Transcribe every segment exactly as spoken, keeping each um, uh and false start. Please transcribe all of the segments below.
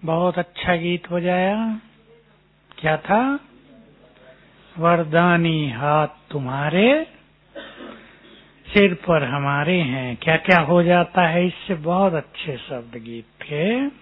बहुत अच्छा गीत बजाया। क्या था? वरदानी हाथ तुम्हारे, सिर पर हमारे हैं। क्या क्या हो जाता है इससे? बहुत अच्छे शब्द गीत थे।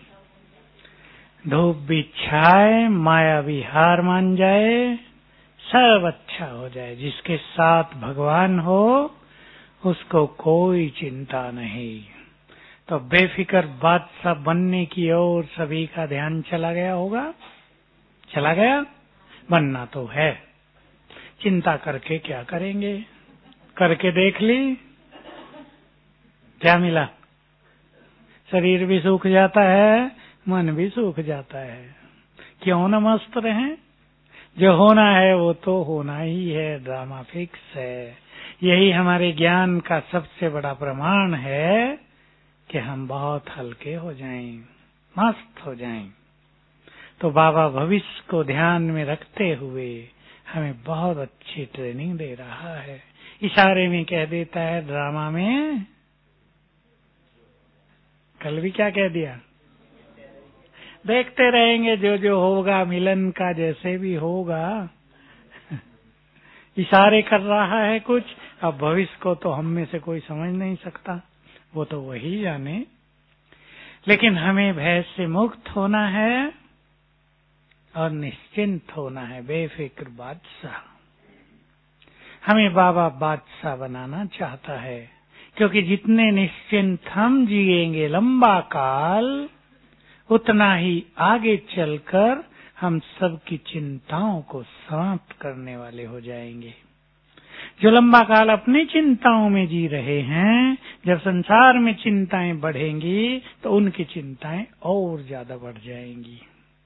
धूप भी छाए, माया भी हार मान जाए, सब अच्छा हो जाए। जिसके साथ भगवान हो उसको कोई चिंता नहीं। तो बेफिक्र बादशाह बनने की ओर सभी का ध्यान चला गया होगा। चला गया? बनना तो है। चिंता करके क्या करेंगे? करके देख ली, क्या मिला? शरीर भी सूख जाता है, मन भी सूख जाता है। क्यों न मस्त रहें? जो होना है वो तो होना ही है, ड्रामा फिक्स है। यही हमारे ज्ञान का सबसे बड़ा प्रमाण है कि हम बहुत हल्के हो जाएं, मस्त हो जाएं। तो बाबा भविष्य को ध्यान में रखते हुए हमें बहुत अच्छी ट्रेनिंग दे रहा है। इशारे में कह देता है, ड्रामा में। कल भी क्या कह दिया? देखते रहेंगे जो जो होगा, मिलन का जैसे भी होगा। इशारे कर रहा है कुछ। अब भविष्य को तो हम में से कोई समझ नहीं सकता, वो तो वही जाने। लेकिन हमें भय से मुक्त होना है और निश्चिंत होना है, बेफिक्र बादशाह। हमें बाबा बादशाह बनाना चाहता है, क्योंकि जितने निश्चिंत हम जिएंगे लंबा काल, उतना ही आगे चलकर हम सबकी चिंताओं को समाप्त करने वाले हो जाएंगे। जो लंबा काल अपनी चिंताओं में जी रहे हैं, जब संसार में चिंताएं बढ़ेंगी तो उनकी चिंताएं और ज्यादा बढ़ जाएंगी।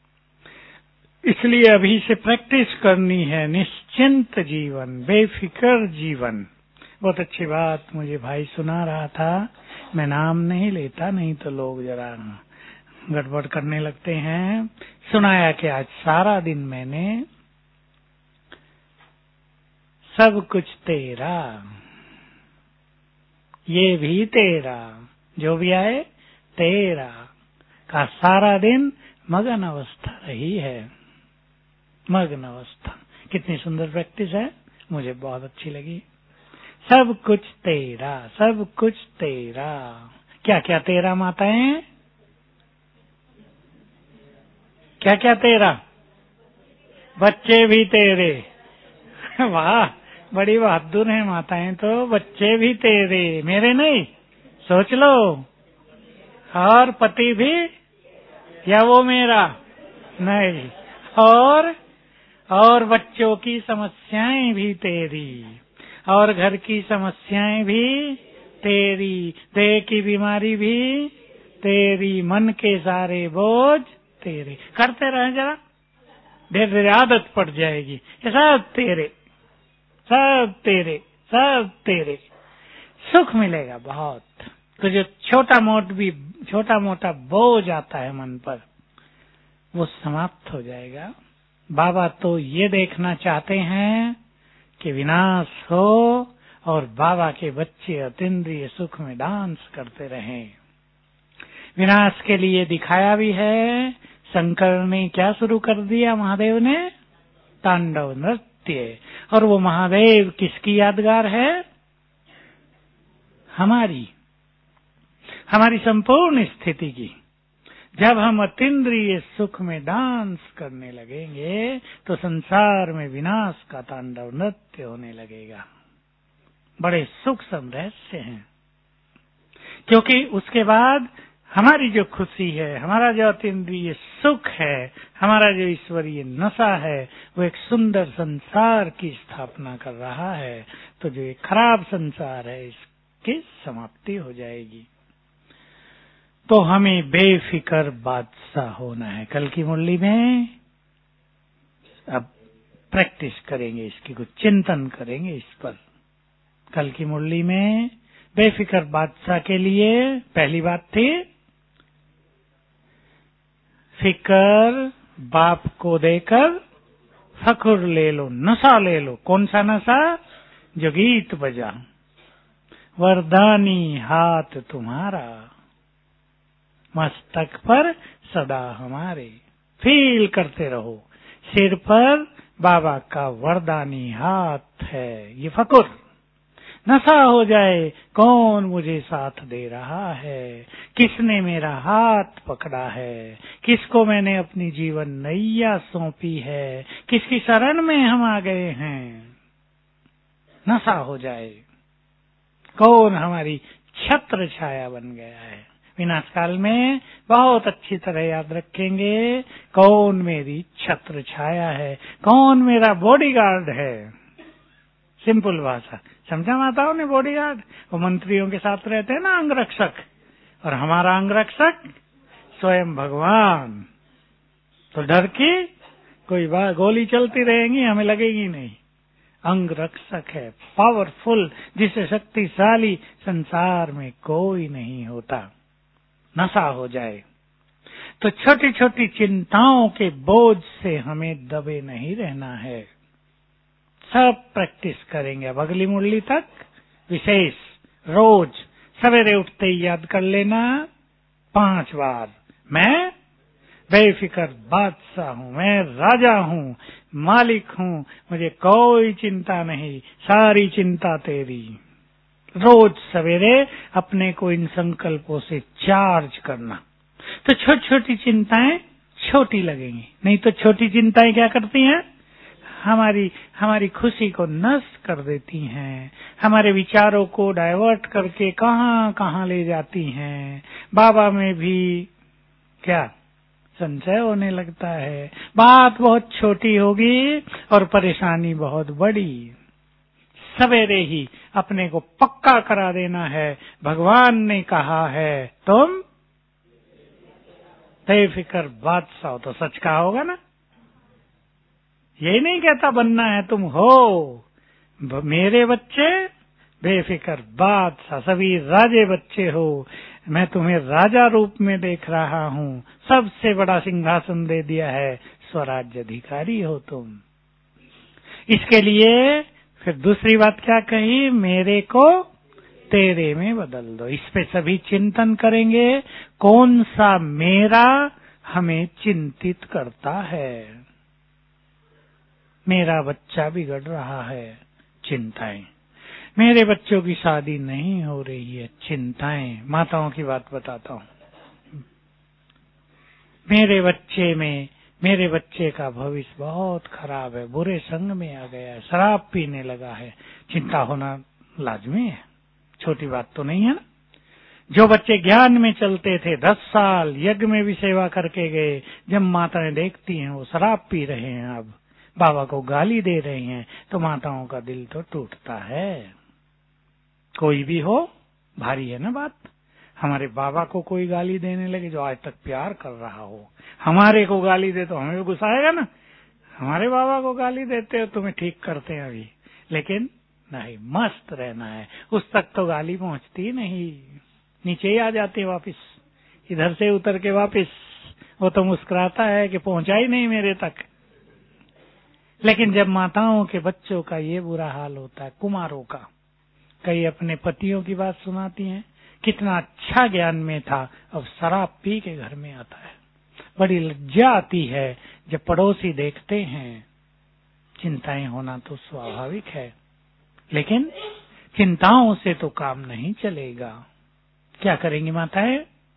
इसलिए अभी से प्रैक्टिस करनी है निश्चिंत जीवन, बेफिक्र जीवन। बहुत अच्छी बात मुझे भाई सुना रहा था। मैं नाम नहीं लेता, नहीं तो लोग जरा गड़बड़ करने लगते हैं। सुनाया कि आज सारा दिन मैंने सब कुछ तेरा, ये भी तेरा, जो भी आए तेरा का सारा दिन मगन अवस्था रही है। मग्न अवस्था कितनी सुंदर प्रैक्टिस है, मुझे बहुत अच्छी लगी। सब कुछ तेरा, सब कुछ तेरा। क्या क्या तेरा माताएं? क्या क्या तेरा? बच्चे भी तेरे। वाह, बड़ी बहादुर है माताएं तो। बच्चे भी तेरे, मेरे नहीं, सोच लो। और पति भी, या वो मेरा नहीं। और और बच्चों की समस्याएं भी तेरी, और घर की समस्याएं भी तेरी, देह की बीमारी भी तेरी, मन के सारे बोझ तेरे। करते रहे जरा, धीरे धीरे आदत पड़ जाएगी। ये सब तेरे, सब तेरे, सब तेरे। सुख मिलेगा बहुत। तो जो छोटा मोट भी छोटा मोटा बोझ आता है मन पर, वो समाप्त हो जाएगा। बाबा तो ये देखना चाहते हैं कि विनाश हो और बाबा के बच्चे अतीन्द्रिय सुख में डांस करते रहें। विनाश के लिए दिखाया भी है। शंकर ने क्या शुरू कर दिया? महादेव ने तांडव नृत्य। और वो महादेव किसकी यादगार है? हमारी हमारी संपूर्ण स्थिति की। जब हम अतीन्द्रिय सुख में डांस करने लगेंगे तो संसार में विनाश का तांडव नृत्य होने लगेगा। बड़े सूक्ष्म रहस्य हैं, क्योंकि उसके बाद हमारी जो खुशी है, हमारा जो अतीन्द्रिय सुख है, हमारा जो ईश्वरीय नशा है, वो एक सुंदर संसार की स्थापना कर रहा है। तो जो एक खराब संसार है, इसकी समाप्ति हो जाएगी। तो हमें बेफिक्र बादशाह होना है। कल की मुरली में अब प्रैक्टिस करेंगे इसकी, कुछ चिंतन करेंगे इस पर। कल की मुरली में बेफिक्र बादशाह के लिए पहली बात थी, फिक्र बाप को देकर फखुर ले लो, नशा ले लो। कौन सा नशा? जो गीत बजा, वरदानी हाथ तुम्हारा। मस्तक पर सदा हमारे। फील करते रहो, सिर पर बाबा का वरदानी हाथ है। ये फकुर नशा हो जाए, कौन मुझे साथ दे रहा है, किसने मेरा हाथ पकड़ा है, किसको मैंने अपनी जीवन नैया सौंपी है, किसकी शरण में हम आ गए हैं। नशा हो जाए, कौन हमारी छत्र छाया बन गया है। विनाश काल में बहुत अच्छी तरह याद रखेंगे, कौन मेरी छत्र छाया है, कौन मेरा बॉडीगार्ड है। सिंपल भाषा समझा माताओं ने? बॉडीगार्ड वो मंत्रियों के साथ रहते हैं ना, अंगरक्षक, और हमारा अंगरक्षक स्वयं भगवान। तो डर की कोई बात, गोली चलती रहेगी हमें लगेगी नहीं। अंगरक्षक है, पावरफुल, जिसे शक्तिशाली संसार में कोई नहीं होता। नशा हो जाए तो छोटी छोटी चिंताओं के बोझ से हमें दबे नहीं रहना है। सब प्रैक्टिस करेंगे अब अगली मुरली तक। विशेष रोज सवेरे उठते ही याद कर लेना पांच बार, मैं बेफिक्र बादशाह हूँ, मैं राजा हूँ, मालिक हूँ, मुझे कोई चिंता नहीं, सारी चिंता तेरी। रोज सवेरे अपने को इन संकल्पों से चार्ज करना, तो छोटी छोटी चिंताएं छोटी लगेंगी। नहीं तो छोटी चिंताएं क्या करती हैं? हमारी हमारी खुशी को नष्ट कर देती हैं, हमारे विचारों को डाइवर्ट करके कहाँ कहाँ ले जाती हैं। बाबा में भी क्या संशय होने लगता है, बात बहुत छोटी होगी और परेशानी बहुत बड़ी। सवेरे ही अपने को पक्का करा देना है, भगवान ने कहा है तुम बेफिक्र बादशाह, तो सच कहा होगा ना। ये नहीं कहता बनना है, तुम हो मेरे बच्चे बेफिक्र बादशाह, सभी राजे बच्चे हो, मैं तुम्हें राजा रूप में देख रहा हूँ, सबसे बड़ा सिंहासन दे दिया है, स्वराज्य अधिकारी हो तुम। इसके लिए फिर दूसरी बात क्या कही? मेरे को तेरे में बदल दो। इस पे सभी चिंतन करेंगे, कौन सा मेरा हमें चिंतित करता है। मेरा बच्चा बिगड़ रहा है, चिंताएं। मेरे बच्चों की शादी नहीं हो रही है, चिंताएं। माताओं की बात बताता हूँ। मेरे बच्चे में मेरे बच्चे का भविष्य बहुत खराब है, बुरे संग में आ गया है, शराब पीने लगा है। चिंता होना लाजमी है, छोटी बात तो नहीं है ना। जो बच्चे ज्ञान में चलते थे, दस साल यज्ञ में भी सेवा करके गए, जब माताएं देखती हैं वो शराब पी रहे हैं, अब बाबा को गाली दे रहे हैं, तो माताओं का दिल तो टूटता है। कोई भी हो, भारी है ना बात। हमारे बाबा को कोई गाली देने लगे जो आज तक प्यार कर रहा हो, हमारे को गाली दे तो हमें भी गुस्सा आएगा ना। हमारे बाबा को गाली देते हो, तुम्हें ठीक करते हैं अभी, लेकिन नहीं, मस्त रहना है। उस तक तो गाली पहुंचती नहीं, नीचे ही आ जाती है वापिस, इधर से उतर के वापिस। वो तो मुस्कुराता है कि पहुंचा ही नहीं मेरे तक। लेकिन जब माताओं के बच्चों का ये बुरा हाल होता है, कुमारों का, कई अपने पतियों की बात सुनाती हैं, कितना अच्छा ज्ञान में था, अब शराब पी के घर में आता है। बड़ी लज्जा आती है जब पड़ोसी देखते हैं। चिंताएं होना तो स्वाभाविक है, लेकिन चिंताओं से तो काम नहीं चलेगा। क्या करेंगी माताएं?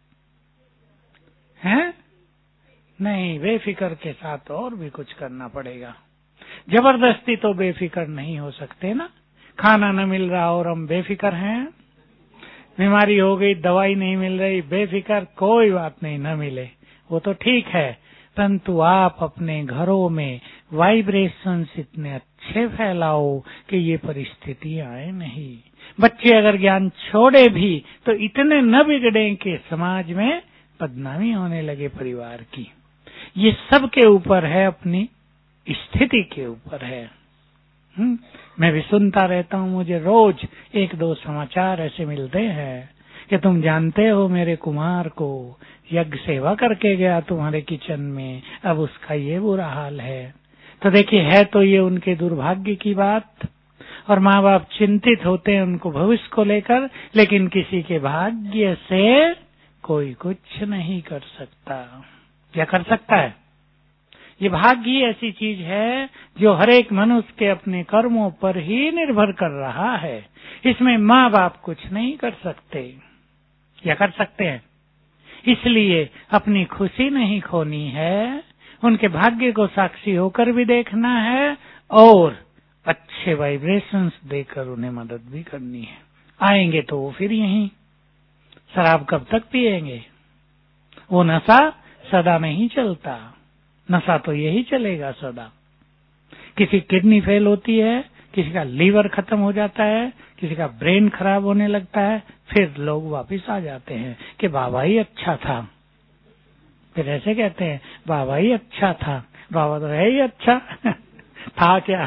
हैं? नहीं, बेफिक्र के साथ और भी कुछ करना पड़ेगा। जबरदस्ती तो बेफिक्र नहीं हो सकते ना। खाना न मिल रहा और हम बेफिक्र हैं, बीमारी हो गई, दवाई नहीं मिल रही, बेफिक्र, कोई बात नहीं, न मिले वो तो ठीक है, परंतु आप अपने घरों में वाइब्रेशंस इतने अच्छे फैलाओ कि ये परिस्थिति आए नहीं। बच्चे अगर ज्ञान छोड़े भी तो इतने न बिगड़े कि समाज में बदनामी होने लगे परिवार की। ये सब के ऊपर है, अपनी स्थिति के ऊपर है। हम्म, मैं भी सुनता रहता हूँ, मुझे रोज एक दो समाचार ऐसे मिलते हैं कि तुम जानते हो मेरे कुमार को यज्ञ सेवा करके गया तुम्हारे किचन में, अब उसका ये बुरा हाल है। तो देखिए, है तो ये उनके दुर्भाग्य की बात, और माँ बाप चिंतित होते हैं उनको भविष्य को लेकर, लेकिन किसी के भाग्य से कोई कुछ नहीं कर सकता। क्या कर सकता है? ये भाग्य ही ऐसी चीज है जो हर एक मनुष्य के अपने कर्मों पर ही निर्भर कर रहा है। इसमें माँ बाप कुछ नहीं कर सकते। क्या कर सकते हैं? इसलिए अपनी खुशी नहीं खोनी है, उनके भाग्य को साक्षी होकर भी देखना है और अच्छे वाइब्रेशंस देकर उन्हें मदद भी करनी है। आएंगे तो वो फिर यहीं शराब कब तक पिएंगे? वो नशा सदा नहीं चलता, नशा तो यही चलेगा सदा। किसी किडनी फेल होती है, किसी का लीवर खत्म हो जाता है, किसी का ब्रेन खराब होने लगता है, फिर लोग वापस आ जाते हैं कि बाबा ही अच्छा था। फिर ऐसे कहते हैं बाबा ही अच्छा था। बाबा तो है ही अच्छा था क्या?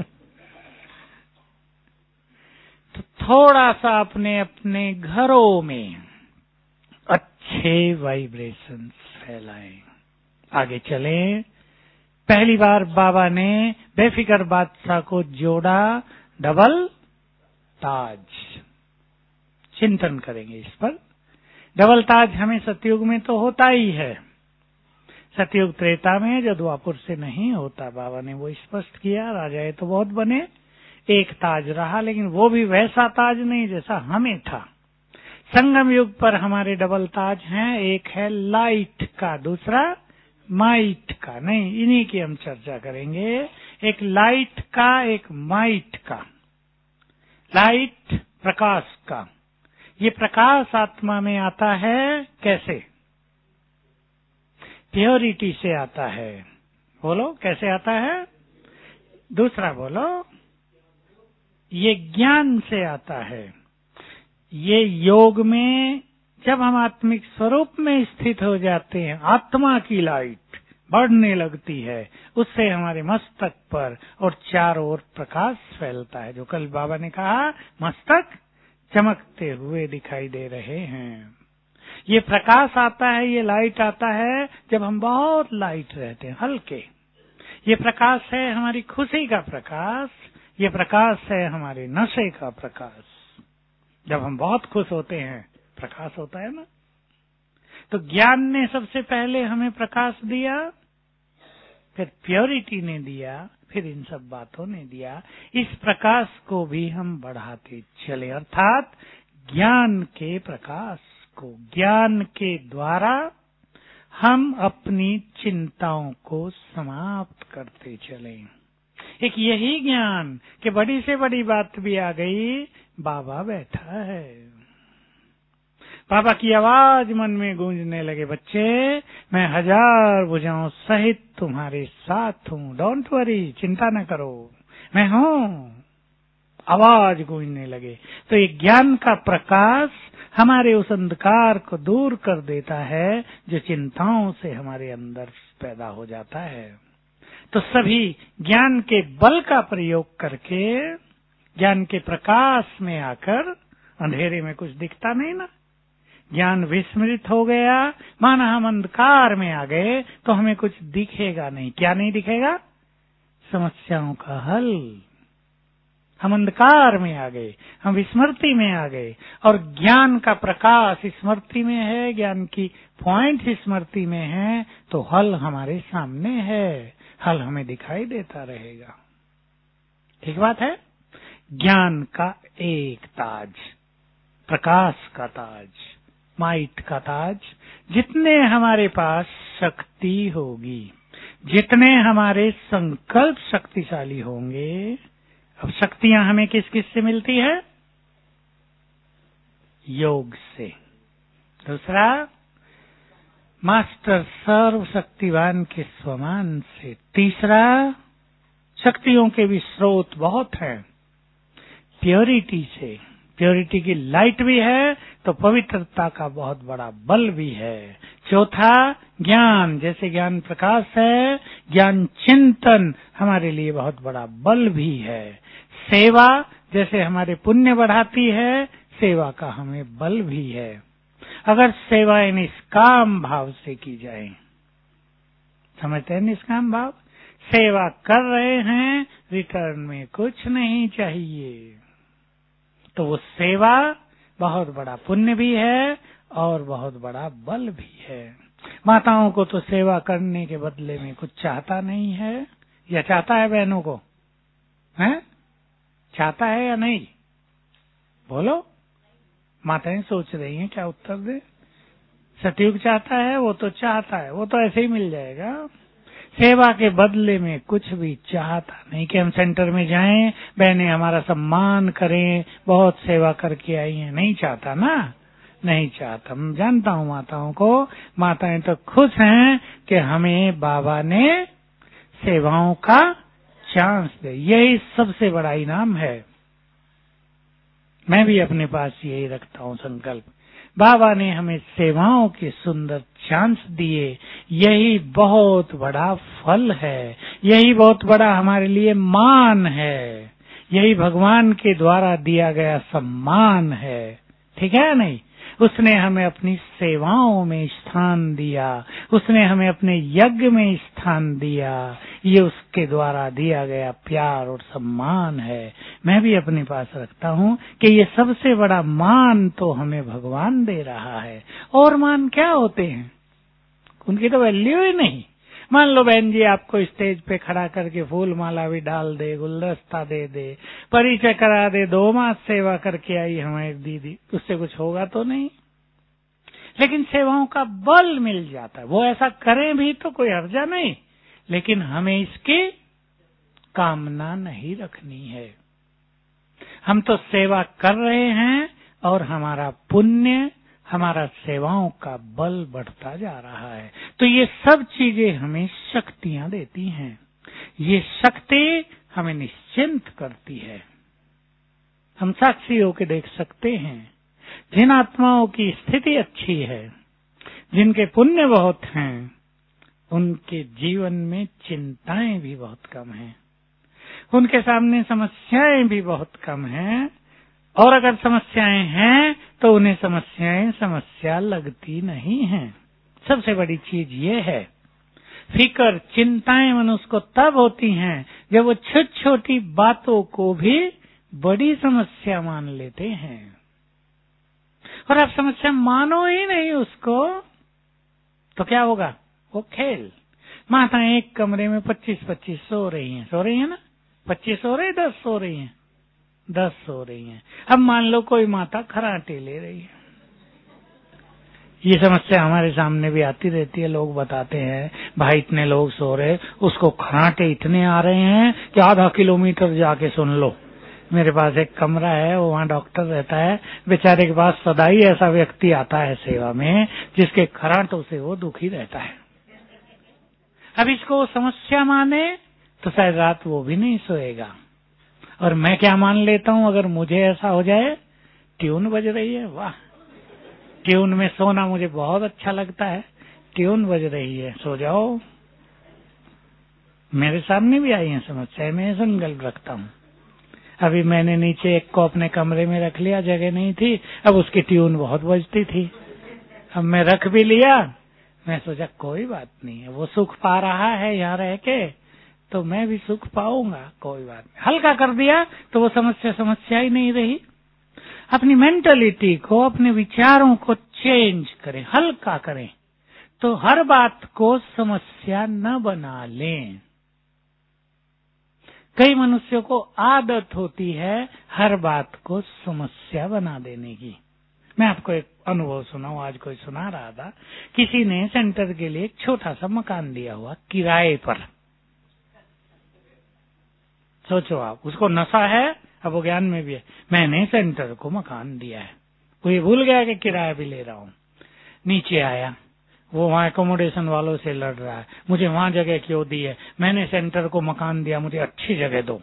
तो थोड़ा सा अपने अपने घरों में अच्छे वाइब्रेशंस फैलाएं, आगे चलें। पहली बार बाबा ने बेफिक्र बादशाह को जोड़ा डबल ताज। चिंतन करेंगे इस पर। डबल ताज हमें सतयुग में तो होता ही है, सतयुग त्रेता में जदुआपुर से नहीं होता। बाबा ने वो स्पष्ट किया। राजाए तो बहुत बने, एक ताज रहा, लेकिन वो भी वैसा ताज नहीं जैसा हमें था। संगम युग पर हमारे डबल ताज हैं, एक है लाइट का, दूसरा माइट का। नहीं, इन्हीं की हम चर्चा करेंगे। एक लाइट का, एक माइट का। लाइट प्रकाश का, ये प्रकाश आत्मा में आता है कैसे? प्योरिटी से आता है। बोलो कैसे आता है? दूसरा बोलो। ये ज्ञान से आता है। ये योग में जब हम आत्मिक स्वरूप में स्थित हो जाते हैं, आत्मा की लाइट बढ़ने लगती है, उससे हमारे मस्तक पर और चारों ओर प्रकाश फैलता है। जो कल बाबा ने कहा, मस्तक चमकते हुए दिखाई दे रहे हैं। ये प्रकाश आता है, ये लाइट आता है जब हम बहुत लाइट रहते हैं, हल्के। ये प्रकाश है हमारी खुशी का प्रकाश, ये प्रकाश है हमारे नशे का प्रकाश। जब हम बहुत खुश होते हैं प्रकाश होता है ना। तो ज्ञान ने सबसे पहले हमें प्रकाश दिया, फिर प्योरिटी ने दिया, फिर इन सब बातों ने दिया। इस प्रकाश को भी हम बढ़ाते चले, अर्थात ज्ञान के प्रकाश को। ज्ञान के द्वारा हम अपनी चिंताओं को समाप्त करते चले। एक यही ज्ञान कि बड़ी से बड़ी बात भी आ गई, बाबा बैठा है। बाबा की आवाज मन में गूंजने लगे, बच्चे मैं हजार भुजाओं सहित तुम्हारे साथ हूँ, डोंट वरी, चिंता न करो, मैं हूँ। आवाज गूंजने लगे। तो ये ज्ञान का प्रकाश हमारे उस अंधकार को दूर कर देता है जो चिंताओं से हमारे अंदर पैदा हो जाता है। तो सभी ज्ञान के बल का प्रयोग करके, ज्ञान के प्रकाश में आकर, अंधेरे में कुछ दिखता नहीं ना, ज्ञान विस्मृत हो गया, माना हम अंधकार में आ गए तो हमें कुछ दिखेगा नहीं। क्या नहीं दिखेगा? समस्याओं का हल। हम अंधकार में आ गए, हम विस्मृति में आ गए, और ज्ञान का प्रकाश स्मृति में है, ज्ञान की पॉइंट स्मृति में है, तो हल हमारे सामने है, हल हमें दिखाई देता रहेगा। ठीक बात है। ज्ञान का एक ताज, प्रकाश का ताज, माइट का ताज। जितने हमारे पास शक्ति होगी, जितने हमारे संकल्प शक्तिशाली होंगे। अब शक्तियां हमें किस किस से मिलती है? योग से। दूसरा, मास्टर सर्व शक्तिवान के स्वमान से। तीसरा, शक्तियों के भी स्रोत बहुत हैं, प्योरिटी से। प्योरिटी की लाइट भी है तो पवित्रता का बहुत बड़ा बल भी है। चौथा, ज्ञान, जैसे ज्ञान प्रकाश है, ज्ञान चिंतन हमारे लिए बहुत बड़ा बल भी है। सेवा, जैसे हमारे पुण्य बढ़ाती है, सेवा का हमें बल भी है। अगर सेवाएं निष्काम भाव से की जाए, समझते हैं निष्काम भाव? सेवा कर रहे हैं, रिटर्न में कुछ नहीं चाहिए, तो वो सेवा बहुत बड़ा पुण्य भी है और बहुत बड़ा बल भी है। माताओं को तो सेवा करने के बदले में कुछ चाहता नहीं है, या चाहता है बहनों को? हैं? चाहता है या नहीं? बोलो, माताएं सोच रही हैं क्या उत्तर दे। सतयुग चाहता है, वो तो चाहता है, वो तो ऐसे ही मिल जाएगा। सेवा के बदले में कुछ भी चाहता नहीं कि हम सेंटर में जाएं, बहनें हमारा सम्मान करें, बहुत सेवा करके आई हैं, नहीं चाहता ना, नहीं चाहता। मैं जानता हूँ माताओं को, माताएं तो खुश हैं कि हमें बाबा ने सेवाओं का चांस दे, यही सबसे बड़ा इनाम है। मैं भी अपने पास यही रखता हूँ संकल्प, बाबा ने हमें सेवाओं के सुंदर चांस दिए, यही बहुत बड़ा फल है, यही बहुत बड़ा हमारे लिए मान है, यही भगवान के द्वारा दिया गया सम्मान है। ठीक है नहीं? उसने हमें अपनी सेवाओं में स्थान दिया, उसने हमें अपने यज्ञ में स्थान दिया, ये उसके द्वारा दिया गया प्यार और सम्मान है। मैं भी अपने पास रखता हूँ कि ये सबसे बड़ा मान तो हमें भगवान दे रहा है, और मान क्या होते हैं, उनकी तो वैल्यू ही नहीं। मान लो बहन जी आपको स्टेज पे खड़ा करके फूल माला भी डाल दे, गुलदस्ता दे दे, परिचय करा दे, दो मास सेवा करके आई हमारी दीदी, उससे कुछ होगा तो नहीं, लेकिन सेवाओं का बल मिल जाता है। वो ऐसा करें भी तो कोई हर्जा नहीं, लेकिन हमें इसकी कामना नहीं रखनी है। हम तो सेवा कर रहे हैं और हमारा पुण्य, हमारा सेवाओं का बल बढ़ता जा रहा है। तो ये सब चीजें हमें शक्तियां देती हैं, ये शक्ति हमें निश्चिंत करती है। हम साक्षी होकर देख सकते हैं, जिन आत्माओं की स्थिति अच्छी है, जिनके पुण्य बहुत हैं, उनके जीवन में चिंताएं भी बहुत कम हैं, उनके सामने समस्याएं भी बहुत कम हैं, और अगर समस्याएं हैं तो उन्हें समस्याएं समस्या लगती नहीं हैं। सबसे बड़ी चीज ये है, फिक्र चिंताएं मनुष्य को तब होती हैं जब वो छोटी छोटी बातों को भी बड़ी समस्या मान लेते हैं। और आप समस्या मानो ही नहीं उसको, तो क्या होगा? वो खेल। माताएं एक कमरे में पच्चीस पच्चीस सो रही हैं, सो रही है ना, पच्चीस सो रही, दस सो रही हैं, दस सो रही हैं। अब मान लो कोई माता खराटे ले रही है, ये समस्या हमारे सामने भी आती रहती है। लोग बताते हैं भाई इतने लोग सो रहे, उसको खराटे इतने आ रहे हैं कि आधा किलोमीटर जाके सुन लो। मेरे पास एक कमरा है, वो वहाँ डॉक्टर रहता है, बेचारे के पास सदा ही ऐसा व्यक्ति आता है सेवा में जिसके खराटों से वो दुखी रहता है। अब इसको समस्या माने तो शायद रात वो भी नहीं सोएगा। और मैं क्या मान लेता हूँ, अगर मुझे ऐसा हो जाए, ट्यून बज रही है, वाह, ट्यून में सोना मुझे बहुत अच्छा लगता है, ट्यून बज रही है, सो जाओ। मेरे सामने भी आई है समस्या, मैं संकल्प रखता हूँ। अभी मैंने नीचे एक को अपने कमरे में रख लिया, जगह नहीं थी, अब उसकी ट्यून बहुत बजती थी, अब मैं रख भी लिया। मैं सोचा कोई बात नहीं है, वो सुख पा रहा है यहाँ रह के, तो मैं भी सुख पाऊंगा, कोई बात नहीं। हल्का कर दिया तो वो समस्या समस्या ही नहीं रही। अपनी मेंटलिटी को, अपने विचारों को चेंज करें, हल्का करें, तो हर बात को समस्या न बना लें। कई मनुष्यों को आदत होती है हर बात को समस्या बना देने की। मैं आपको एक अनुभव सुनाऊं, आज कोई सुना रहा था, किसी ने सेंटर के लिए एक छोटा सा मकान दिया हुआ किराए पर। सोचो आप, उसको नशा है, अब वो ज्ञान में भी है, मैंने सेंटर को मकान दिया है, वो ये भूल गया कि किराया भी ले रहा हूँ। नीचे आया, वो वहाँ एकोमोडेशन वालों से लड़ रहा है, मुझे वहाँ जगह क्यों दी है, मैंने सेंटर को मकान दिया, मुझे अच्छी जगह दो।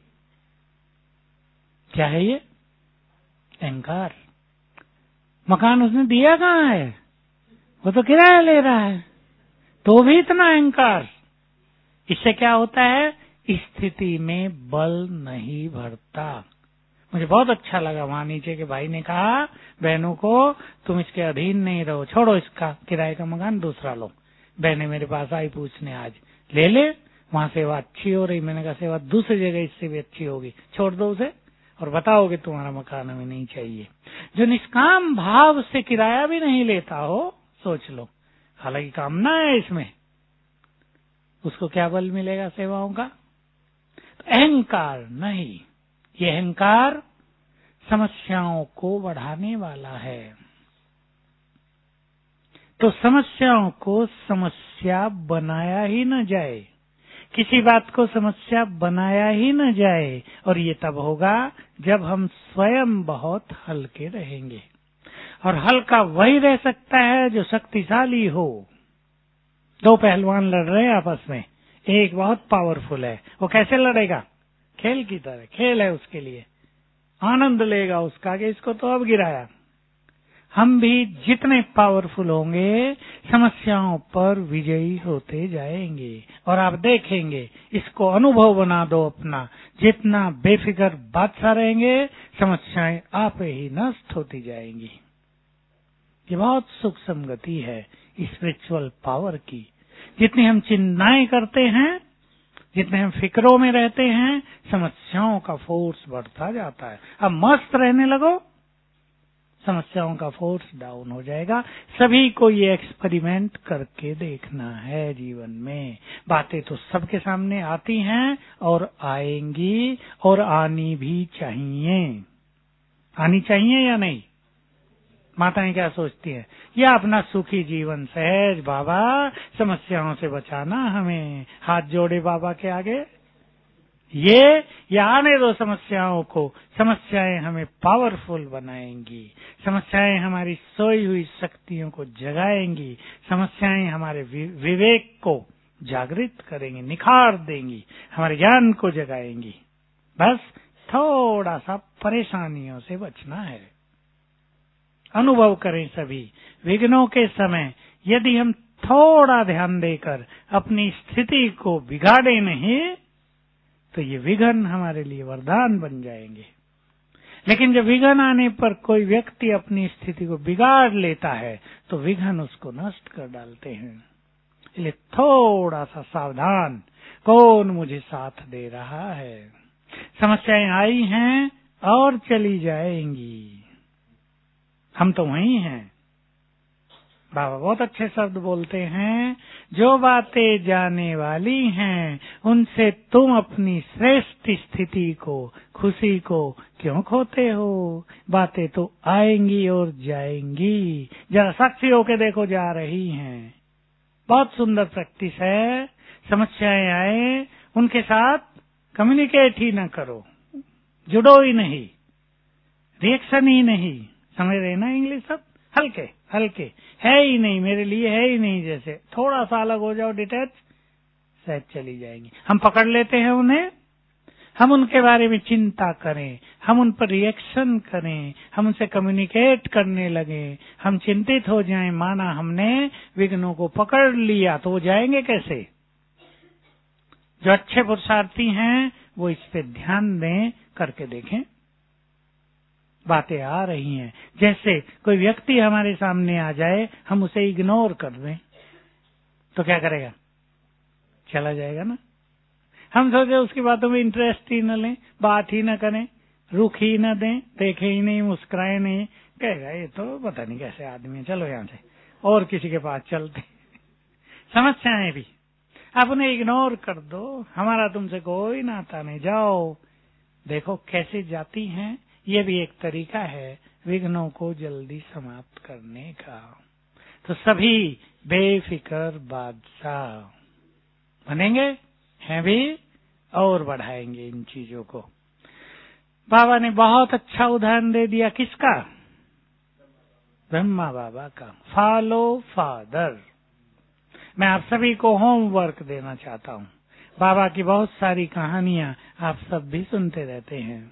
क्या है ये? अहंकार। मकान उसने दिया कहाँ है, वो तो किराया ले रहा है, तो भी इतना अहंकार। इससे क्या होता है, स्थिति में बल नहीं भरता। मुझे बहुत अच्छा लगा, वहां नीचे के भाई ने कहा बहनों को, तुम इसके अधीन नहीं रहो, छोड़ो इसका किराए का मकान, दूसरा लो। बहनें मेरे पास आई पूछने, आज ले ले, वहां सेवा अच्छी हो रही। मैंने कहा सेवा दूसरी जगह इससे भी अच्छी होगी, छोड़ दो उसे और बताओ कि तुम्हारा मकान हमें नहीं चाहिए। जो निष्काम भाव से किराया भी नहीं लेता हो, सोच लो, हालांकि कामना है इसमें, उसको क्या बल मिलेगा सेवाओं का? तो अहंकार नहीं, ये अहंकार समस्याओं को बढ़ाने वाला है। तो समस्याओं को समस्या बनाया ही न जाए, किसी बात को समस्या बनाया ही न जाए, और ये तब होगा जब हम स्वयं बहुत हल्के रहेंगे। और हल्का वही रह सकता है जो शक्तिशाली हो। दो पहलवान लड़ रहे हैं आपस में, एक बहुत पावरफुल है, वो कैसे लड़ेगा? खेल की तरह, खेल है उसके लिए, आनंद लेगा उसका कि इसको तो अब गिराया। हम भी जितने पावरफुल होंगे समस्याओं पर विजयी होते जाएंगे। और आप देखेंगे, इसको अनुभव बना दो अपना, जितना बेफिक्र बादशाह रहेंगे समस्याएं आप ही नष्ट होती जाएंगी। ये बहुत सुख संगति है स्पिरिचुअल पावर की। जितनी हम चिंताएं करते हैं, जितने हम फिक्रों में रहते हैं, समस्याओं का फोर्स बढ़ता जाता है। अब मस्त रहने लगो, समस्याओं का फोर्स डाउन हो जाएगा। सभी को ये एक्सपेरिमेंट करके देखना है जीवन में। बातें तो सबके सामने आती हैं और आएंगी, और आनी भी चाहिए। आनी चाहिए या नहीं? माताएं क्या सोचती हैं? या अपना सुखी जीवन सहज, बाबा समस्याओं से बचाना हमें, हाथ जोड़े बाबा के आगे। ये या आने दो समस्याओं को, समस्याएं हमें पावरफुल बनाएंगी, समस्याएं हमारी सोई हुई शक्तियों को जगाएंगी, समस्याएं हमारे विवेक को जागृत करेंगी, निखार देंगी, हमारे ज्ञान को जगाएंगी। बस थोड़ा सा परेशानियों से बचना है। अनुभव करें सभी, विघ्नों के समय यदि हम थोड़ा ध्यान देकर अपनी स्थिति को बिगाड़े नहीं, तो ये विघ्न हमारे लिए वरदान बन जाएंगे। लेकिन जब विघ्न आने पर कोई व्यक्ति अपनी स्थिति को बिगाड़ लेता है, तो विघ्न उसको नष्ट कर डालते हैं। इसलिए थोड़ा सा सावधान, कौन मुझे साथ दे रहा है। समस्याएं आई हैं और चली जाएंगी, हम तो वही हैं। बाबा बहुत अच्छे शब्द बोलते हैं, जो बातें जाने वाली हैं उनसे तुम अपनी श्रेष्ठ स्थिति को, खुशी को क्यों खोते हो? बातें तो आएंगी और जाएंगी, जरा साक्षी होके देखो, जा रही हैं। बहुत सुंदर प्रैक्टिस है। समस्याएं आए, उनके साथ कम्युनिकेट ही न करो, जुड़ो ही नहीं, रिएक्शन ही नहीं। समझ रहे ना इंग्लिश? सब हल्के हल्के, है ही नहीं, मेरे लिए है ही नहीं, जैसे थोड़ा सा अलग हो जाओ, डिटैच, शायद चली जाएंगी। हम पकड़ लेते हैं उन्हें, हम उनके बारे में चिंता करें, हम उन पर रिएक्शन करें, हम उनसे कम्युनिकेट करने लगे, हम चिंतित हो जाएं, माना हमने विघ्नों को पकड़ लिया, तो वो जाएंगे कैसे? जो अच्छे पुरुषार्थी हैं वो इस पे ध्यान दें, करके देखें। बातें आ रही हैं, जैसे कोई व्यक्ति हमारे सामने आ जाए, हम उसे इग्नोर कर दें तो क्या करेगा? चला जाएगा ना। हम सोचे उसकी बातों में इंटरेस्ट ही न लें, बात ही न करें, रुख ही न दें, देखे ही नहीं, मुस्कुराए नहीं, कहेगा ये तो पता नहीं कैसे आदमी है, चलो यहाँ से और किसी के पास चलते। समस्याएं भी आप उन्हें इग्नोर कर दो, हमारा तुमसे कोई नाता नहीं, जाओ। देखो कैसे जाती हैं। ये भी एक तरीका है विघ्नों को जल्दी समाप्त करने का। तो सभी बेफिक्र बादशाह बनेंगे, हैं भी, और बढ़ाएंगे इन चीजों को। बाबा ने बहुत अच्छा उदाहरण दे दिया, किसका? ब्रह्मा बाबा का। Follow father. मैं आप सभी को होमवर्क देना चाहता हूँ। बाबा की बहुत सारी कहानियां आप सब भी सुनते रहते हैं।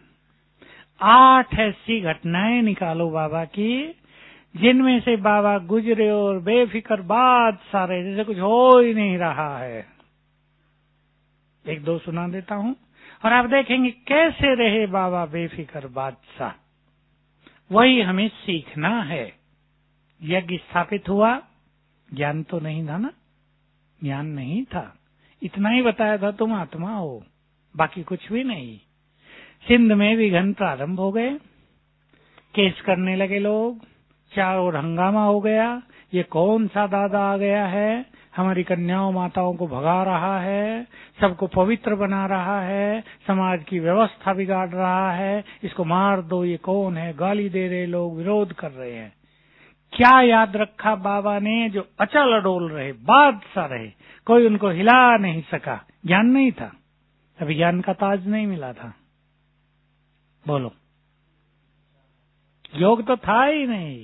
आठ ऐसी घटनाएं निकालो बाबा की, जिनमें से बाबा गुजरे और बेफिक्र बात सारे, जैसे कुछ हो ही नहीं रहा है। एक दो सुना देता हूँ और आप देखेंगे कैसे रहे बाबा बेफिक्र बादशाह। वही हमें सीखना है। यज्ञ स्थापित हुआ, ज्ञान तो नहीं था ना, ज्ञान नहीं था, इतना ही बताया था तुम आत्मा हो, बाकी कुछ भी नहीं। सिंध में विघ्न प्रारंभ हो गए, केस करने लगे लोग, चारों ओर हंगामा हो गया, ये कौन सा दादा आ गया है, हमारी कन्याओं माताओं को भगा रहा है, सबको पवित्र बना रहा है, समाज की व्यवस्था बिगाड़ रहा है, इसको मार दो, ये कौन है, गाली दे रहे लोग, विरोध कर रहे हैं। क्या याद रखा बाबा ने, जो अचल अडोल रहे, बादशाह रहे, कोई उनको हिला नहीं सका। ज्ञान नहीं था, अभी ज्ञान का ताज नहीं मिला था। बोलो, योग तो था ही नहीं।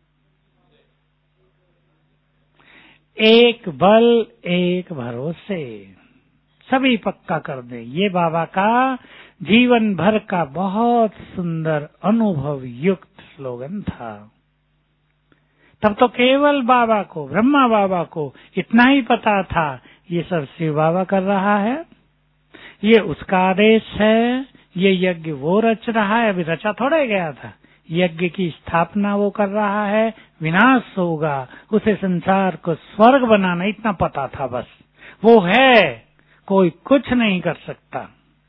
एक बल एक भरोसे, सभी पक्का कर दे, ये बाबा का जीवन भर का बहुत सुंदर अनुभव युक्त स्लोगन था। तब तो केवल बाबा को, ब्रह्मा बाबा को इतना ही पता था, ये सब शिव बाबा कर रहा है, ये उसका आदेश है, ये यज्ञ वो रच रहा है, अभी रचा थोड़ा गया था, यज्ञ की स्थापना वो कर रहा है, विनाश होगा, उसे संसार को स्वर्ग बनाना, इतना पता था बस। वो है, कोई कुछ नहीं कर सकता।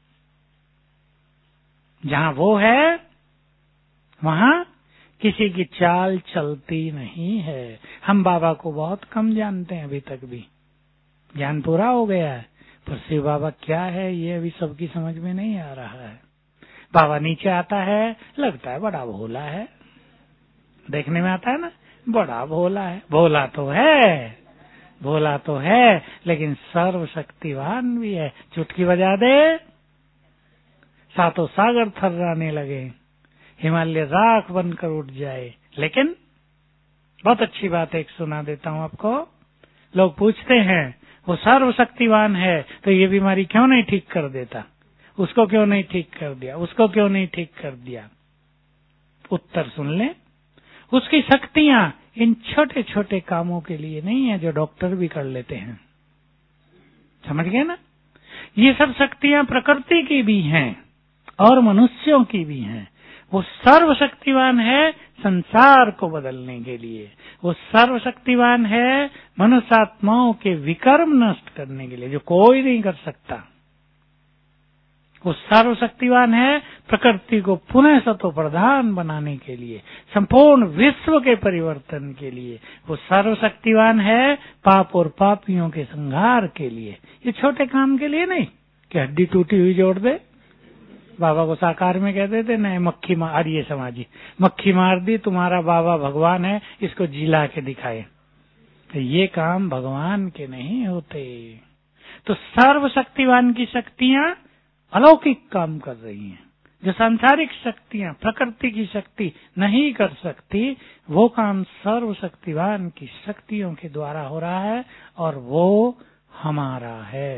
जहां वो है वहां किसी की चाल चलती नहीं है। हम बाबा को बहुत कम जानते हैं, अभी तक भी ज्ञान पूरा हो गया है, पर शिव बाबा क्या है ये अभी सबकी समझ में नहीं आ रहा है। बाबा नीचे आता है, लगता है बड़ा भोला है, देखने में आता है ना, बड़ा भोला है। भोला तो है, भोला तो है, लेकिन सर्वशक्तिवान भी है। चुटकी बजा दे, सातों सागर थर्राने लगे, हिमालय राख बनकर उठ जाए। लेकिन बहुत अच्छी बात एक सुना देता हूं आपको। लोग पूछते हैं वो सर्वशक्तिवान है तो ये बीमारी क्यों नहीं ठीक कर देता, उसको क्यों नहीं ठीक कर दिया, उसको क्यों नहीं ठीक कर दिया। उत्तर सुन ले, उसकी शक्तियां इन छोटे छोटे कामों के लिए नहीं है जो डॉक्टर भी कर लेते हैं। समझ गए ना? ये सब शक्तियां प्रकृति की भी हैं और मनुष्यों की भी हैं। वो सर्वशक्तिवान है संसार को बदलने के लिए, वो सर्वशक्तिवान है मनुष्य आत्माओं के विकर्म नष्ट करने के लिए, जो कोई नहीं कर सकता। वो सर्वशक्तिवान है प्रकृति को पुनः सतो प्रधान बनाने के लिए, संपूर्ण विश्व के परिवर्तन के लिए। वो सर्वशक्तिवान है पाप और पापियों के संहार के लिए। ये छोटे काम के लिए नहीं कि हड्डी टूटी हुई जोड़ दे। बाबा को साकार में कहते थे नहीं, मक्खी मार, ये समाजी मक्खी मार दी, तुम्हारा बाबा भगवान है, इसको जिला के दिखाए। तो ये काम भगवान के नहीं होते। तो सर्वशक्तिवान की शक्तियां अलौकिक काम कर रही हैं। जो सांसारिक शक्तियां, प्रकृति की शक्ति नहीं कर सकती, वो काम सर्वशक्तिवान की शक्तियों के द्वारा हो रहा है, और वो हमारा है।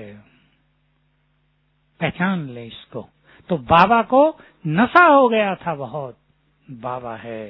पहचान ले इसको। तो बाबा को नशा हो गया था बहुत, बाबा है,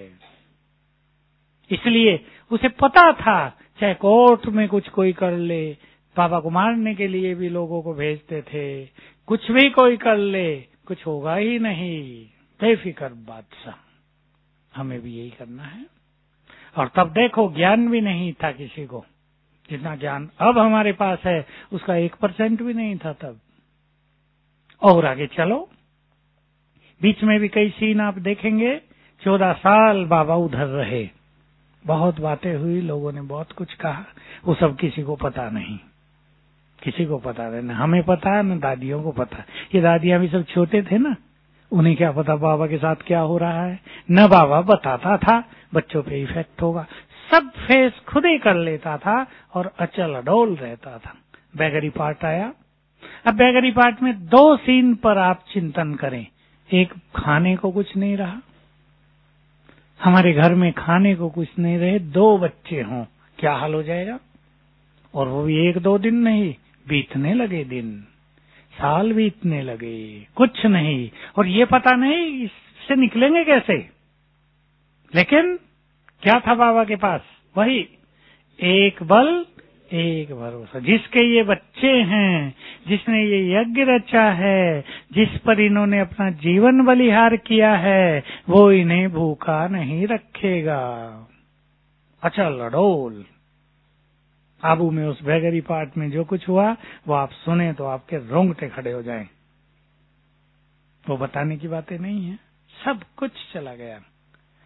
इसलिए उसे पता था चाहे कोर्ट में कुछ कोई कर ले, बाबा को मारने के लिए भी लोगों को भेजते थे, कुछ भी कोई कर ले कुछ होगा ही नहीं, बेफिक्र बादशाह। हमें भी यही करना है। और तब देखो ज्ञान भी नहीं था किसी को, जितना ज्ञान अब हमारे पास है उसका एक परसेंट भी नहीं था तब। और आगे चलो, बीच में भी कई सीन आप देखेंगे। चौदह साल बाबा उधर रहे, बहुत बातें हुई, लोगों ने बहुत कुछ कहा, वो सब किसी को पता नहीं, किसी को पता नहीं, न हमें पता है न दादियों को पता। ये दादियां भी सब छोटे थे ना, उन्हें क्या पता बाबा के साथ क्या हो रहा है। न बाबा बताता था बच्चों पे इफेक्ट होगा, सब फेस खुद ही कर लेता था और अचल अडोल रहता था। बैगरी पार्ट आया। अब बैगरी पार्ट में दो सीन पर आप चिंतन करें। एक, खाने को कुछ नहीं रहा, हमारे घर में खाने को कुछ नहीं रहे, दो बच्चे हों, क्या हाल हो जाएगा। और वो भी एक दो दिन नहीं, बीतने लगे दिन, साल बीतने लगे, कुछ नहीं, और ये पता नहीं इससे निकलेंगे कैसे। लेकिन क्या था बाबा के पास? वही एक बल एक भरोसा। जिसके ये बच्चे हैं, जिसने ये यज्ञ रचा है, जिस पर इन्होंने अपना जीवन बलिहार किया है, वो इन्हें भूखा नहीं रखेगा। अचल अडोल। आबू में उस बैगरी पार्ट में जो कुछ हुआ वो आप सुने तो आपके रोंगटे खड़े हो जाएं। वो बताने की बातें नहीं है, सब कुछ चला गया।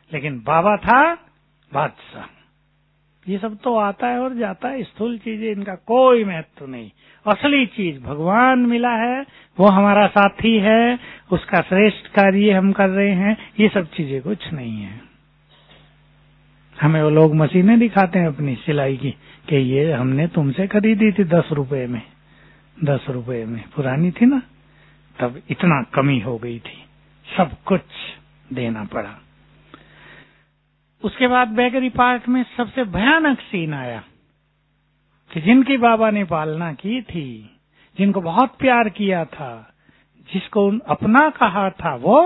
लेकिन बाबा था बादशाह। ये सब तो आता है और जाता है, स्थूल चीजें, इनका कोई महत्व नहीं। असली चीज भगवान मिला है, वो हमारा साथी है, उसका श्रेष्ठ कार्य हम कर रहे हैं, ये सब चीजें कुछ नहीं है। हमें वो लोग मशीनें दिखाते हैं अपनी सिलाई की कि ये हमने तुमसे खरीदी थी दस रुपए में, दस रुपए में, पुरानी थी ना, तब इतना कमी हो गई थी, सब कुछ देना पड़ा। उसके बाद बेकरी पार्क में सबसे भयानक सीन आया कि जिनकी बाबा ने पालना की थी, जिनको बहुत प्यार किया था, जिसको अपना कहा था, वो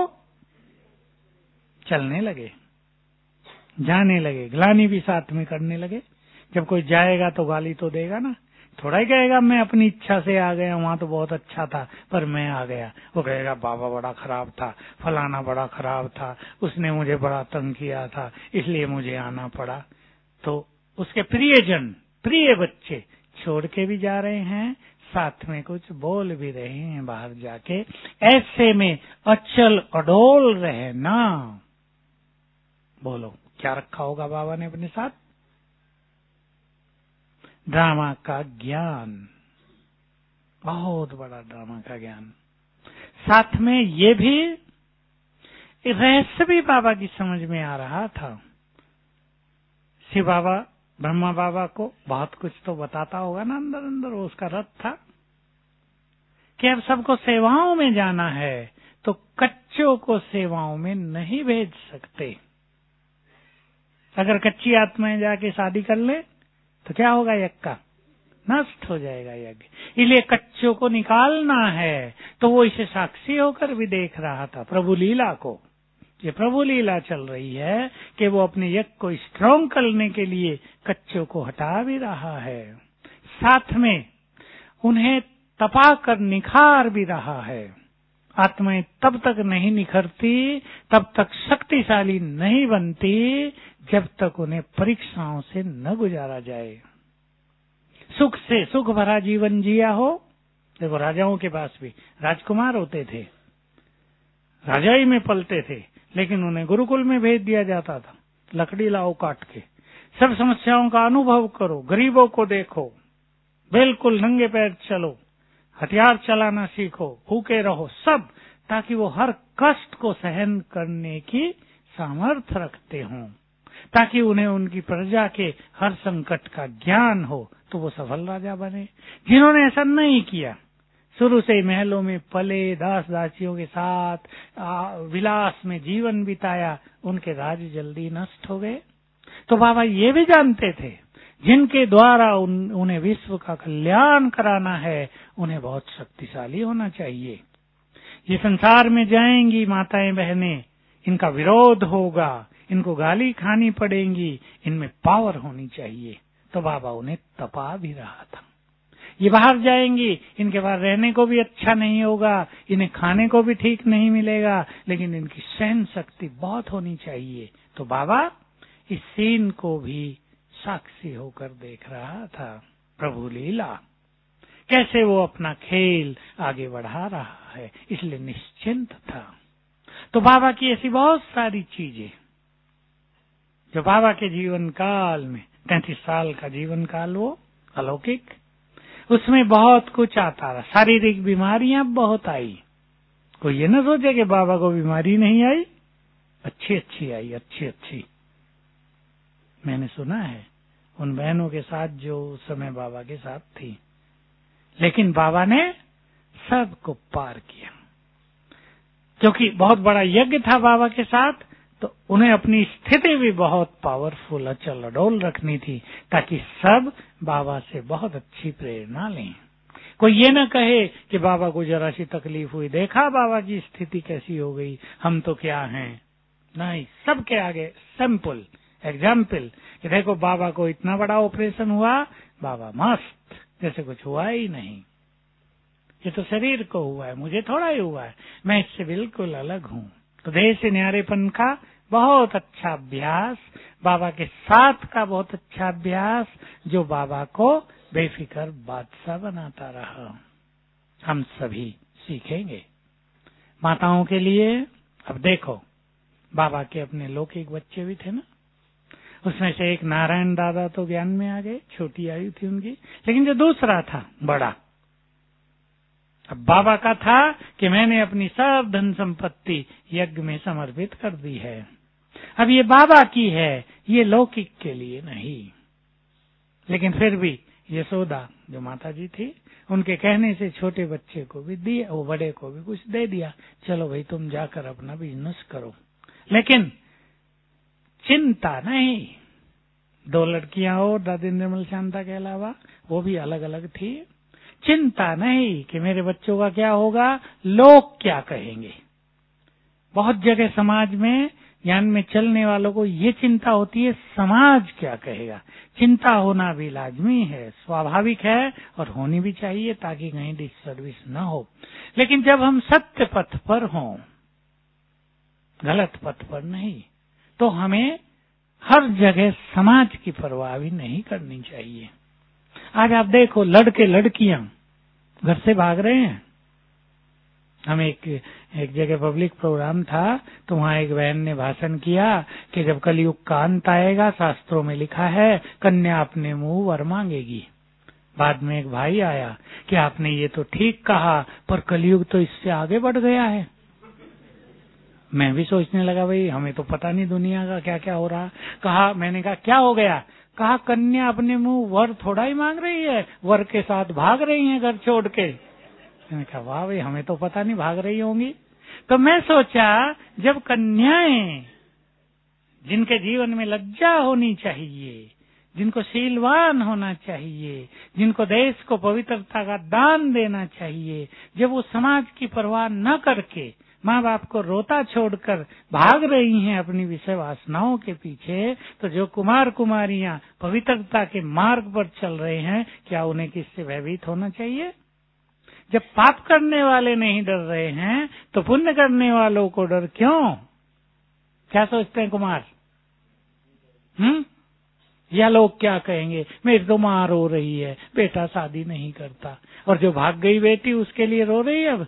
चलने लगे, जाने लगे, ग्लानि भी साथ में करने लगे। जब कोई जाएगा तो गाली तो देगा ना, थोड़ा ही कहेगा मैं अपनी इच्छा से आ गया, वहां तो बहुत अच्छा था पर मैं आ गया। वो कहेगा बाबा बड़ा खराब था, फलाना बड़ा खराब था, उसने मुझे बड़ा तंग किया था, इसलिए मुझे आना पड़ा। तो उसके प्रियजन, प्रिय बच्चे छोड़ के भी जा रहे हैं, साथ में कुछ बोल भी रहे हैं बाहर जाके। ऐसे में अचल अडोल रहना। बोलो क्या रखा होगा बाबा ने अपने साथ? ड्रामा का ज्ञान, बहुत बड़ा ड्रामा का ज्ञान। साथ में ये भी रहस्य भी बाबा की समझ में आ रहा था। शिव बाबा ब्रह्मा बाबा को बहुत कुछ तो बताता होगा ना, अंदर अंदर वो उसका रथ था कि अब सबको सेवाओं में जाना है, तो कच्चों को सेवाओं में नहीं भेज सकते। अगर कच्ची आत्माएं जाके शादी कर ले तो क्या होगा? यज्ञ का नष्ट हो जाएगा यज्ञ। इसलिए कच्चों को निकालना है। तो वो इसे साक्षी होकर भी देख रहा था प्रभु लीला को। ये प्रभु लीला चल रही है कि वो अपने यज्ञ को स्ट्रांग करने के लिए कच्चों को हटा भी रहा है, साथ में उन्हें तपा कर निखार भी रहा है। आत्माएं तब तक नहीं निखरती, तब तक शक्तिशाली नहीं बनती, जब तक उन्हें परीक्षाओं से न गुजारा जाए। सुख से सुख भरा जीवन जिया हो। देखो राजाओं के पास भी राजकुमार होते थे, राजाई में पलते थे, लेकिन उन्हें गुरुकुल में भेज दिया जाता था। लकड़ी लाओ काट के, सब समस्याओं का अनुभव करो, गरीबों को देखो, बिल्कुल नंगे पैर चलो, हथियार चलाना सीखो, भूखे रहो, सब, ताकि वो हर कष्ट को सहन करने की सामर्थ्य रखते हों, ताकि उन्हें उनकी प्रजा के हर संकट का ज्ञान हो, तो वो सफल राजा बने। जिन्होंने ऐसा नहीं किया, शुरू से महलों में पले, दास दासियों के साथ आ, विलास में जीवन बिताया, उनके राज्य जल्दी नष्ट हो गए। तो बाबा ये भी जानते थे, जिनके द्वारा उन, उन्हें विश्व का कल्याण कराना है, उन्हें बहुत शक्तिशाली होना चाहिए। ये संसार में जाएंगी माताएं बहनें, इनका विरोध होगा, इनको गाली खानी पड़ेंगी, इनमें पावर होनी चाहिए। तो बाबा उन्हें तपा भी रहा था। ये बाहर जाएंगी, इनके बाहर रहने को भी अच्छा नहीं होगा, इन्हें खाने को भी ठीक नहीं मिलेगा, लेकिन इनकी सहन शक्ति बहुत होनी चाहिए। तो बाबा इस सीन को भी साक्षी होकर देख रहा था। प्रभु लीला कैसे वो अपना खेल आगे बढ़ा रहा है, इसलिए निश्चिंत था। तो बाबा की ऐसी बहुत सारी चीजें जो बाबा के जीवन काल में, तैंतीस साल का जीवन काल वो अलौकिक, उसमें बहुत कुछ आता रहा। शारीरिक बीमारियां बहुत आई। कोई ये ना सोचे कि बाबा को बीमारी नहीं आई, अच्छी अच्छी आई, अच्छी अच्छी। मैंने सुना है उन बहनों के साथ जो उस समय बाबा के साथ थी, लेकिन बाबा ने सबको पार किया, क्योंकि बहुत बड़ा यज्ञ था बाबा के साथ। तो उन्हें अपनी स्थिति भी बहुत पावरफुल, अचल अडोल रखनी थी, ताकि सब बाबा से बहुत अच्छी प्रेरणा लें। कोई ये ना कहे कि बाबा को जरा सी तकलीफ हुई, देखा बाबा की स्थिति कैसी हो गई, हम तो क्या हैं। नहीं, सबके आगे सिंपल एग्जाम्पल कि देखो बाबा को इतना बड़ा ऑपरेशन हुआ, बाबा मस्त, जैसे कुछ हुआ ही नहीं। ये तो शरीर को हुआ है, मुझे थोड़ा ही हुआ है, मैं इससे बिल्कुल अलग हूँ। तो देह से न्यारेपन का बहुत अच्छा अभ्यास, बाबा के साथ का बहुत अच्छा अभ्यास, जो बाबा को बेफिक्र बादशाह बनाता रहा, हम सभी सीखेंगे। माताओं के लिए अब देखो, बाबा के अपने लौकिक बच्चे भी थे ना, उसमें से एक नारायण दादा तो ज्ञान में आ गए, छोटी आयु थी उनकी, लेकिन जो दूसरा था बड़ा, अब बाबा का था कि मैंने अपनी सब धन संपत्ति यज्ञ में समर्पित कर दी है। अब ये बाबा की है, ये लौकिक के लिए नहीं। लेकिन फिर भी यशोदा जो माता जी थी, उनके कहने से छोटे बच्चे को भी दिया, वो बड़े को भी कुछ दे दिया, चलो भाई तुम जाकर अपना बिजनेस करो। लेकिन चिंता नहीं। दो लड़कियां और दादी निर्मल शांता के अलावा, वो भी अलग अलग थी। चिंता नहीं कि मेरे बच्चों का क्या होगा, लोग क्या कहेंगे। बहुत जगह समाज में ज्ञान में चलने वालों को ये चिंता होती है, समाज क्या कहेगा। चिंता होना भी लाजमी है, स्वाभाविक है और होनी भी चाहिए, ताकि कहीं डिससर्विस न हो। लेकिन जब हम सत्य पथ पर हों, गलत पथ पर नहीं, तो हमें हर जगह समाज की परवाह भी नहीं करनी चाहिए। आज आप देखो, लड़के लड़कियां घर से भाग रहे हैं। हम एक एक जगह पब्लिक प्रोग्राम था, तो वहाँ एक बहन ने भाषण किया कि जब कलयुग का अंत आएगा, शास्त्रों में लिखा है कन्या अपने मुंह वर मांगेगी। बाद में एक भाई आया कि आपने ये तो ठीक कहा, पर कलयुग तो इससे आगे बढ़ गया है। मैं भी सोचने लगा, भाई हमें तो पता नहीं दुनिया का क्या क्या हो रहा। कहा, मैंने कहा क्या हो गया? कहा कन्या अपने मुंह वर थोड़ा ही मांग रही है, वर के साथ भाग रही है घर छोड़ के। मैंने कहा वाह भाई, हमें तो पता नहीं भाग रही होंगी। तो मैं सोचा, जब कन्याएं, जिनके जीवन में लज्जा होनी चाहिए, जिनको शीलवान होना चाहिए, जिनको देश को पवित्रता का दान देना चाहिए, जब वो समाज की परवाह न करके माँ बाप को रोता छोड़कर भाग रही हैं अपनी विषय वासनाओं के पीछे, तो जो कुमार कुमारियां पवित्रता के मार्ग पर चल रहे हैं, क्या उन्हें किससे भयभीत होना चाहिए? जब पाप करने वाले नहीं डर रहे हैं, तो पुण्य करने वालों को डर क्यों? क्या सोचते हैं कुमार? हम्म या लोग क्या कहेंगे, मेरी तो माँ रो रही है, बेटा शादी नहीं करता, और जो भाग गई बेटी उसके लिए रो रही है। अब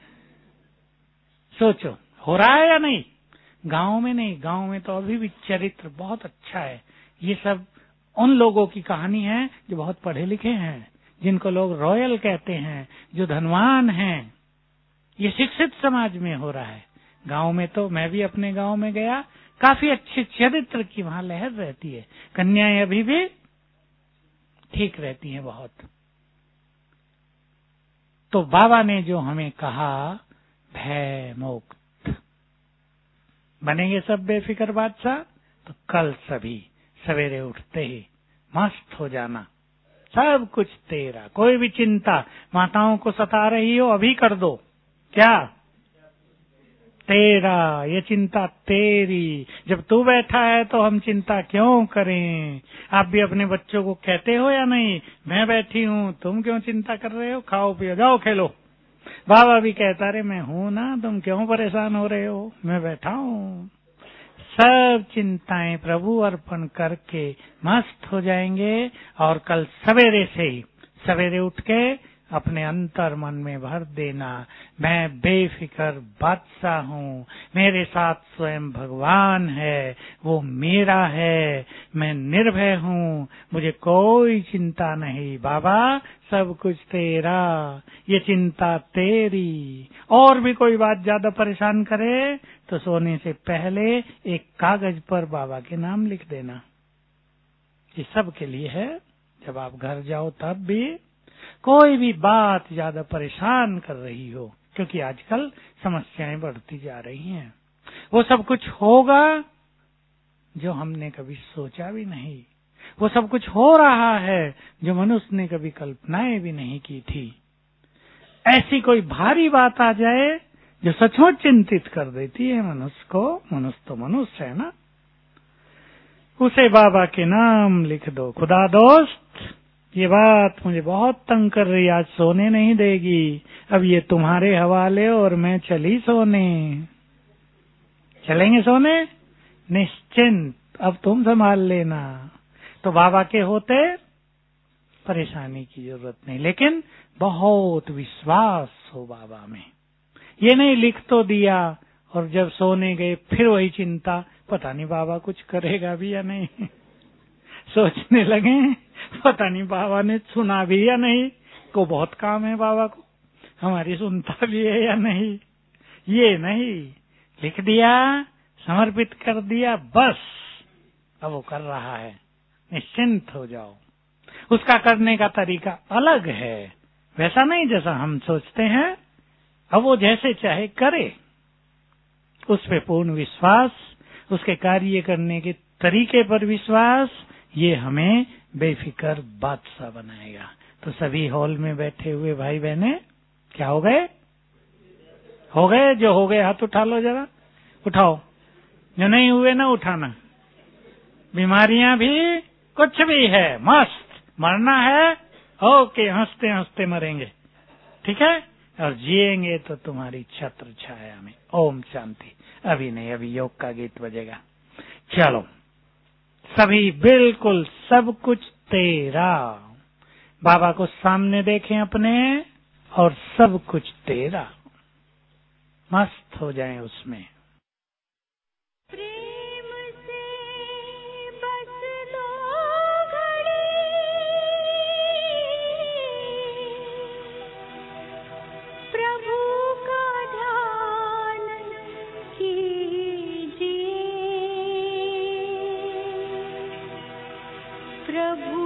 सोचो, हो रहा है या नहीं? गांव में नहीं, गांव में तो अभी भी चरित्र बहुत अच्छा है। ये सब उन लोगों की कहानी है जो बहुत पढ़े लिखे हैं, जिनको लोग रॉयल कहते हैं, जो धनवान हैं। ये शिक्षित समाज में हो रहा है। गांव में तो मैं भी अपने गांव में गया, काफी अच्छे चरित्र की वहां लहर रहती है। कन्याएं अभी भी ठीक रहती हैं बहुत। तो बाबा ने जो हमें कहा, भय मुक्त बनेंगे सब बेफिक्र बादशाह, तो कल सभी सवेरे उठते ही मस्त हो जाना, सब कुछ तेरा, कोई भी चिंता माताओं को सता रही हो अभी कर दो। क्या? तेरा, ये चिंता तेरी। जब तू बैठा है तो हम चिंता क्यों करें? आप भी अपने बच्चों को कहते हो या नहीं, मैं बैठी हूँ, तुम क्यों चिंता कर रहे हो, खाओ पियो जाओ खेलो। बाबा भी कहता रे मैं हूँ ना, तुम क्यों परेशान हो रहे हो, मैं बैठा हूँ। सब चिंताएं प्रभु अर्पण करके मस्त हो जाएंगे, और कल सवेरे से ही सवेरे उठ के अपने अंतर मन में भर देना, मैं बेफिक्र बादशाह हूँ, मेरे साथ स्वयं भगवान है, वो मेरा है, मैं निर्भय हूँ, मुझे कोई चिंता नहीं बाबा, सब कुछ तेरा, ये चिंता तेरी। और भी कोई बात ज्यादा परेशान करे तो सोने से पहले एक कागज पर बाबा के नाम लिख देना। ये सब के लिए है। जब आप घर जाओ तब भी कोई भी बात ज्यादा परेशान कर रही हो, क्योंकि आजकल समस्याएं बढ़ती जा रही हैं, वो सब कुछ होगा जो हमने कभी सोचा भी नहीं, वो सब कुछ हो रहा है जो मनुष्य ने कभी कल्पनाएं भी नहीं की थी। ऐसी कोई भारी बात आ जाए जो सचमुच चिंतित कर देती है मनुष्य को, मनुष्य तो मनुष्य है ना, उसे बाबा के नाम लिख दो। खुदा दोस्त, ये बात मुझे बहुत तंग कर रही, आज सोने नहीं देगी, अब ये तुम्हारे हवाले और मैं चली सोने। चलेंगे सोने? निश्चिंत, अब तुम संभाल लेना। तो बाबा के होते परेशानी की जरूरत नहीं, लेकिन बहुत विश्वास हो बाबा में। ये नहीं लिख तो दिया और जब सोने गए फिर वही चिंता, पता नहीं बाबा कुछ करेगा भी या नहीं। सोचने लगे पता नहीं बाबा ने सुना भी या नहीं, को बहुत काम है बाबा को, हमारी सुनता भी है या नहीं। ये नहीं, लिख दिया, समर्पित कर दिया, बस अब वो कर रहा है, निश्चिंत हो जाओ। उसका करने का तरीका अलग है, वैसा नहीं जैसा हम सोचते हैं। अब वो जैसे चाहे करे, उस पे पूर्ण विश्वास, उसके कार्य करने के तरीके पर विश्वास, ये हमें बेफिक्र बादशाह बनाएगा। तो सभी हॉल में बैठे हुए भाई बहने क्या हो गए? हो गए? जो हो गए हाथ उठा लो, जरा उठाओ। जो नहीं हुए ना उठाना। बीमारियां भी, कुछ भी है, मस्त मरना है, ओके, हंसते हंसते मरेंगे, ठीक है, और जिएंगे तो तुम्हारी छत्र छाया में। ओम शांति। अभी नहीं, अभी योग का गीत बजेगा। चलो, सभी बिल्कुल सब कुछ तेरा, बाबा को सामने देखें अपने, और सब कुछ तेरा, मस्त हो जाएं उसमें। प्रेम से बस दो घड़ी प्रभु का ध्यान कीजिए। प्रभु